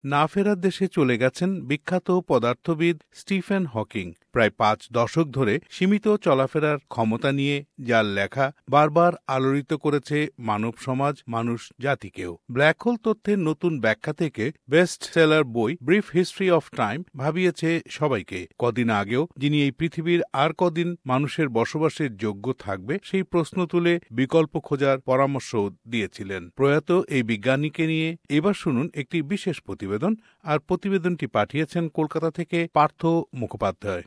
না ফেরার দেশে চলে গেছেন বিখ্যাত পদার্থবিদ স্টিফেন হকিং। প্রায় 5 দশক ধরে সীমিত চলাফেরার ক্ষমতা নিয়ে যার লেখা বারবার আলোড়িত করেছে মানব সমাজ, মানুষ জাতিকেও। ব্ল্যাক হোল তথ্যের নতুন ব্যাখ্যা থেকে বেস্ট সেলার বই ব্রিফ হিস্ট্রি অফ টাইম ভাবিয়েছে সবাইকে। কদিন আগেও যিনি এই পৃথিবীর আর কদিন মানুষের বসবাসের যোগ্য থাকবে সেই প্রশ্ন তুলে বিকল্প খোঁজার পরামর্শ দিয়েছিলেন। প্রয়াত এই বিজ্ঞানীকে নিয়ে এবার শুনুন একটি বিশেষ প্রতিবেদন। আর প্রতিবেদনটি পাঠিয়েছেন কলকাতা থেকে পার্থ মুখোপাধ্যায়।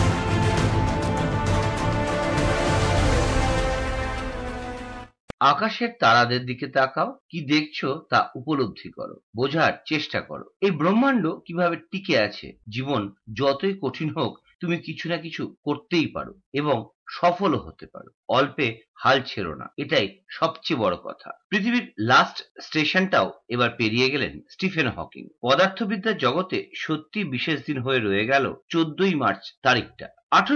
আকাশের তারাদের দিকে তাকাও, কি দেখছো তা উপলব্ধি করো, বোঝার চেষ্টা করো এই ব্রহ্মাণ্ড কিভাবে টিকে আছে। জীবন যতই কঠিন হোক, তুমি কিছু না কিছু করতেই পারো এবং সফলও হতে পারো। অল্পে হাল ছেড়ো না, এটাই সবচেয়ে বড় কথা। পৃথিবীর লাস্ট স্টেশনটাও এবার পেরিয়ে গেলেন স্টিফেন হকিং। পদার্থবিদ্যার জগতে সত্যি বিশেষ দিন হয়ে রয়ে গেল 14ই মার্চ তারিখটা।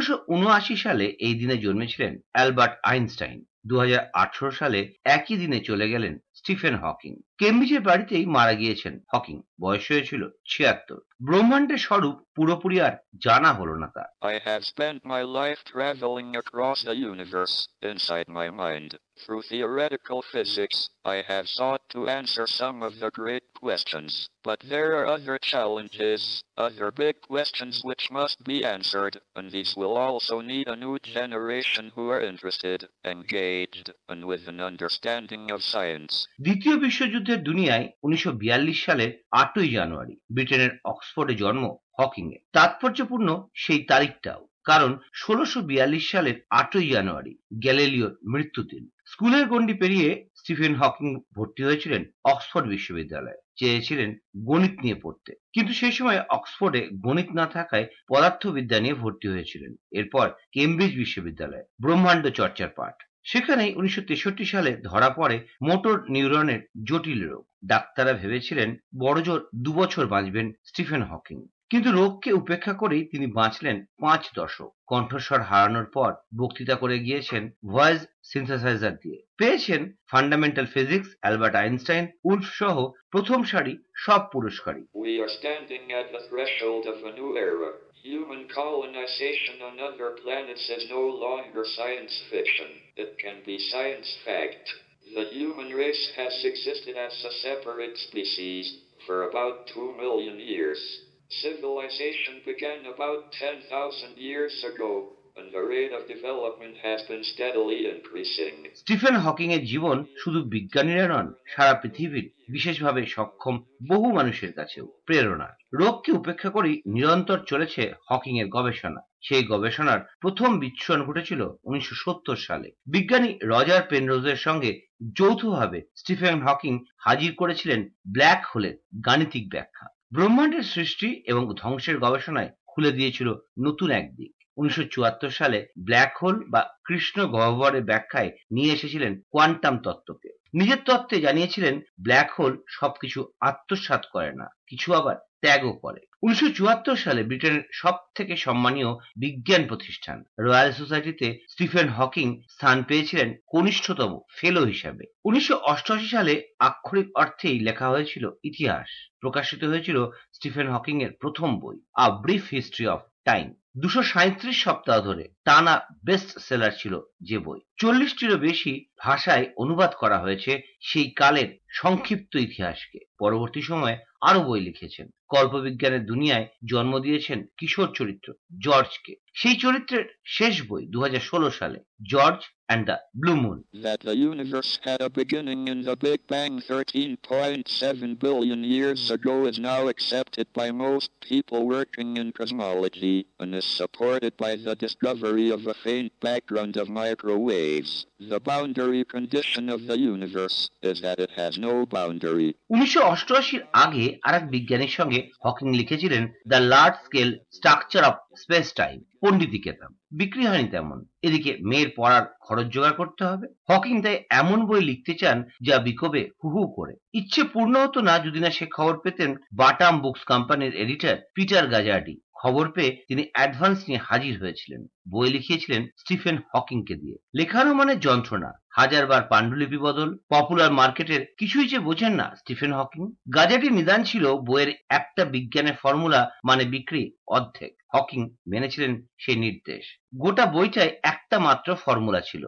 1879 সালে এই দিনে জন্মেছিলেন অ্যালবার্ট আইনস্টাইন। 2018 সালে একই দিনে চলে গেলেন স্টিফেন হকিং। কেমব্রিজের বাড়িতেই মারা গিয়েছেন হকিং। বয়স হয়েছিল 76। ব্রহ্মাণ্ডের স্বরূপ পুরোপুরি আর জানা হলো না তার। I have spent my life traveling across the universe inside my mind. Through theoretical physics, I have sought to answer some of the great questions. But there are other challenges, other big questions which must be answered, and these will also need a new generation who are interested, engaged, and with an understanding of science. দ্বিতীয় বিশ্বযুদ্ধের দুনিয়ায় 1942 সালের 8ই জানুয়ারি ব্রিটেনের অক্সফোর্ডে জন্ম Hawking এর। তাৎপর্যপূর্ণ সেই তারিখটাও, কারণ 1642 সালের 8ই জানুয়ারি গ্যালিলিওর মৃত্যুদিন। স্কুলের গণ্ডি পেরিয়ে স্টিফেন হকিং ভর্তি হয়েছিলেন অক্সফোর্ড বিশ্ববিদ্যালয়ে। চেয়েছিলেন গণিত নিয়ে পড়তে, কিন্তু সেই সময় অক্সফোর্ডে গণিত না থাকায় পদার্থবিদ্যা নিয়ে ভর্তি হয়েছিলেন। এরপর কেমব্রিজ বিশ্ববিদ্যালয়ে ব্রহ্মাণ্ড চর্চার পাঠ। সেখানেই 1963 সালে ধরা পড়ে মোটর নিউরনের জটিল রোগ। ডাক্তাররা ভেবেছিলেন বড়জোর 2 বছর বাঁচবেন স্টিফেন হকিং, কিন্তু রোগকে উপেক্ষা করেই তিনি বাঁচলেন 5 দশক। কণ্ঠস্বর হারানোর পর বক্তৃতা করে গিয়েছেন ভয়েস সিনথেসাইজার দিয়ে। পেয়েছেন fundamental physics, Albert Einstein, Wolf সহ প্রথম সারি সব পুরস্কারই। We are standing at the threshold of a new era. Human colonization on other planets is no longer science fiction. It can be science fact. The human race has existed as a separate species for about 2 million years. Civilization began about 10,000 years ago, and the rate of development has been steadily increasing. Stephen Hawking এর জীবন শুধু বিজ্ঞানীরা নন, সারা পৃথিবীর বিশেষভাবে সক্ষম বহু মানুষের কাছেও প্রেরণা। রোগকে উপেক্ষা করেই নিরন্তর চলেছে হকিং এর গবেষণা। সেই গবেষণার প্রথম বিচ্ছুরণ ঘটেছিল 1970 সালে। বিজ্ঞানী রজার পেনরোজের সঙ্গে যৌথভাবে স্টিফেন হকিং হাজির করেছিলেন ব্ল্যাক হোলের গাণিতিক ব্যাখ্যা। ব্রহ্মাণ্ডের সৃষ্টি এবং ধ্বংসের গবেষণায় খুলে দিয়েছিল নতুন এক দিক। 1974 সালে ব্ল্যাক হোল বা কৃষ্ণ গহ্বরের ব্যাখ্যায় নিয়ে এসেছিলেন কোয়ান্টাম তত্ত্বকে। নিজের তত্ত্বে জানিয়েছিলেন ব্ল্যাক হোল সবকিছু আত্মসাৎ করে না, কিছু আবার ত্যাগও করে। 1974 সালে ব্রিটেনের সব থেকে সম্মানীয় বিজ্ঞান প্রতিষ্ঠান রয়্যাল সোসাইটিতে স্টিফেন হকিং স্থান পেয়েছিলেন কনিষ্ঠতম ফেলো হিসাবে। 1988 সালে আক্ষরিক অর্থেই লেখা হয়েছিল ইতিহাস। প্রকাশিত হয়েছিল স্টিফেন হকিং এর প্রথম বই a brief history of time. 237 সপ্তাহ ধরে টানা বেস্ট সেলার ছিল যে বই। 40টিরও বেশি ভাষায় অনুবাদ করা হয়েছে সেই কালের সংক্ষিপ্ত ইতিহাসকে। পরবর্তী সময়ে আরো বই লিখেছেন। কল্পবিজ্ঞানের দুনিয়ায় জন্ম দিয়েছেন কিশোর চরিত্র জর্জকে। সেই চরিত্রের শেষ বই 2016 সালে, George and the Blue Moon. That the universe had a beginning in the Big Bang 13.7 billion years ago is now accepted by most people working in cosmology and is supported by the discovery of a faint background of microwaves. The boundary condition of the universe is that it has no boundary. 1988 আগে আরেক বিজ্ঞানীর সঙ্গে Hawking লিখেছিলেন the large scale structure of space time. পণ্ডিতি কেতাব বিক্রি হয়নি তেমন। এদিকে মেয়ের পড়ার খরচ জোগাড় করতে হবে। হকিং তাই এমন বই লিখতে চান যা বিকোবে হু হু করে। ইচ্ছে পূর্ণ হতো না যদি না সে খবর পেতেন বাটাম বুকস কোম্পানির এডিটর পিটার গাজার্ডি। খবর পেয়ে তিনি অ্যাডভান্স নিয়ে হাজির হয়েছিলেন। বই লিখিয়েছিলেন স্টিফেন হকিংকে দিয়ে। লেখানো মানে যন্ত্রণা, হাজারবার পাণ্ডুলিপি বদল, পপুলার মার্কেটের কিছুই যে বোঝেন না স্টিফেন হকিং। গাজেটের নিদান ছিল বইয়ের একটা বিজ্ঞানের ফর্মুলা মানে বিক্রি অর্ধেক। হকিং মেনেছিলেন সেই নির্দেশ। গোটা বইটায় একটা মাত্র ফর্মুলা ছিল,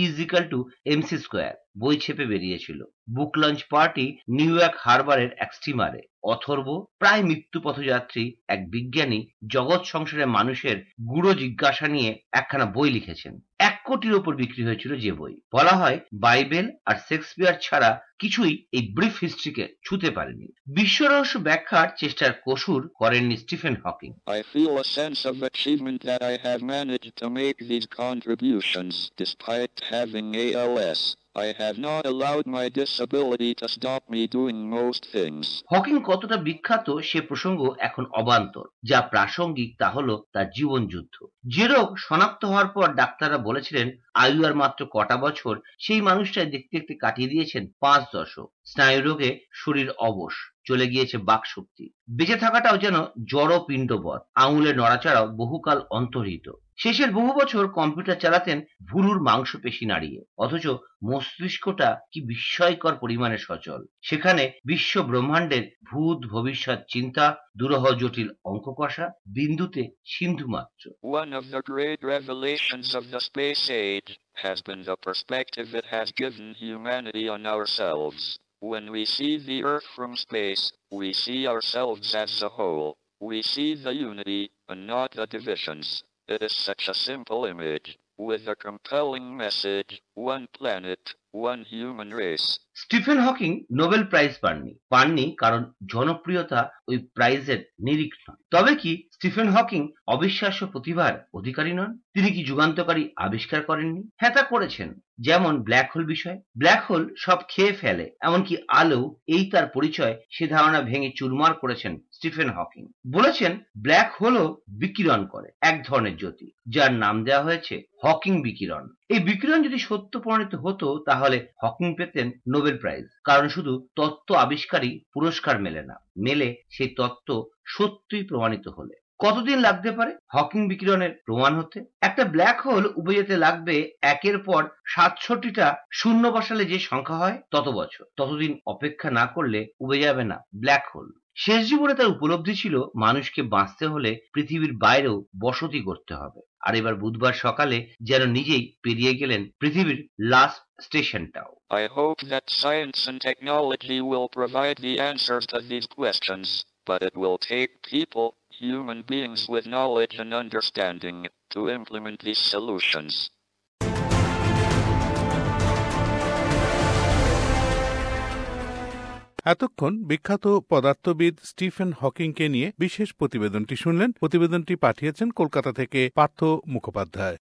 E=mc²। বই ছেপে বেরিয়েছিল। Book launch party New York হারবারের এক স্টিমারে। অথর্ব, প্রায় মৃত্যু পথযাত্রী এক বিজ্ঞানী, জগৎ সংসারের মানুষের গূঢ় জিজ্ঞাসা নিয়ে একখানা বই লিখেছেন। 1 কোটির ওপর বিক্রি হয়েছিল যে বই। বলা হয় বাইবেল আর শেক্সপিয়ার ছাড়া কিছুই এই ব্রিফ হিস্ট্রিকে ছুঁতে পারেনি। বিশ্বরহস্য ব্যাখ্যার চেষ্টার কসুর করেননি Stephen Hawking. I feel a sense of achievement that I have managed to make these contributions despite having ALS. I have not allowed my disability to stop me doing most things. Hawking কতটা বিখ্যাত সে প্রসঙ্গ এখন অবান্তর। যা প্রাসঙ্গিক তা হলো তার জীবন যুদ্ধ। যে রোগ শনাক্ত হওয়ার পর ডাক্তাররা বলেছিলেন আয়ু আর মাত্র কটা বছর, সেই মানুষটাই দেখতে দেখতে কাটিয়ে দিয়েছেন 5 দশক। স্নায়ু রোগে শরীর অবশ, চলে গিয়েছে বাকশক্তি। বেঁচে থাকাটাও যেন জড় পিণ্ডবৎ, আঙুলের নড়াচড়াও বহুকাল অন্তর্হিত। শেষের বহু বছর কম্পিউটার চালাতেন ভুরুর মাংসপেশি নাড়িয়ে, অথচ মস্তিষ্কটা কি বিস্ময়কর পরিমাণে সচল। সেখানে বিশ্ব ব্রহ্মাণ্ডের ভূত ভবিষ্যৎ চিন্তা, দুরহ জটিল অঙ্ক কষা, বিন্দুতে সিন্ধু মাত্র। One of the great revelations of the space age has been the perspective it has given humanity on ourselves. When we see the Earth from space, we see ourselves as a whole. We see the unity and not the divisions. It is such a simple image, with a compelling message: one planet, one human race. Stephen Hawking Nobel prize পাননি কারণ জনপ্রিয়তা ওই প্রাইজের নিরিখ নয়। তবে কি Stephen Hawking অবিশ্বাস্য প্রতিভার অধিকারী নন? তিনি কি যুগান্তকারী আবিষ্কার করেননি? হ্যাঁ, তা করেছেন। যেমন ব্ল্যাক হোল বিষয়। ব্ল্যাক হোল সব খেয়ে ফেলে, এমনকি আলো, এই তার পরিচয়। সে ধারণা ভেঙে চুরমার করেছেন স্টিফেন হকিং। বলেছেন ব্ল্যাক হোলও বিকিরণ করে, এক ধরনের জ্যোতি, যার নাম দেওয়া হয়েছে হকিং বিকিরণ। এই বিকিরণ যদি সত্য প্রমাণিত হতো তাহলে হকিং পেতেন নোবেল প্রাইজ। কারণ শুধু তত্ত্ব আবিষ্কারই পুরস্কার মেলে না, মেলে সেই তত্ত্ব সত্যই প্রমাণিত হলে। কতদিন লাগতে পারে হকিং বিকিরণের প্রমাণ হতে? একটা ব্ল্যাক হোল উবে যেতে লাগবে 1-এর পর 67টা শূন্য বসালে যে সংখ্যা হয় তত বছর। ততদিন অপেক্ষা না করলে উবে যাবে না ব্ল্যাক হোল। শেষ জীবনে তার উপলব্ধি ছিল মানুষকে বাঁচতে হলে পৃথিবীর বাইরেও বসতি করতে হবে। আর এবার বুধবার সকালে যেন নিজেই পেরিয়ে গেলেন পৃথিবীর লাস্ট স্টেশনটাও। I hope that science and technology will provide the answers to these questions, but it will take people, human beings with knowledge and understanding, to implement these solutions. এতক্ষণ বিখ্যাত পদার্থবিদ স্টিফেন হকিংকে নিয়ে বিশেষ প্রতিবেদনটি শুনলেন। প্রতিবেদনটি পাঠিয়েছেন কলকাতা থেকে পার্থ মুখোপাধ্যায়।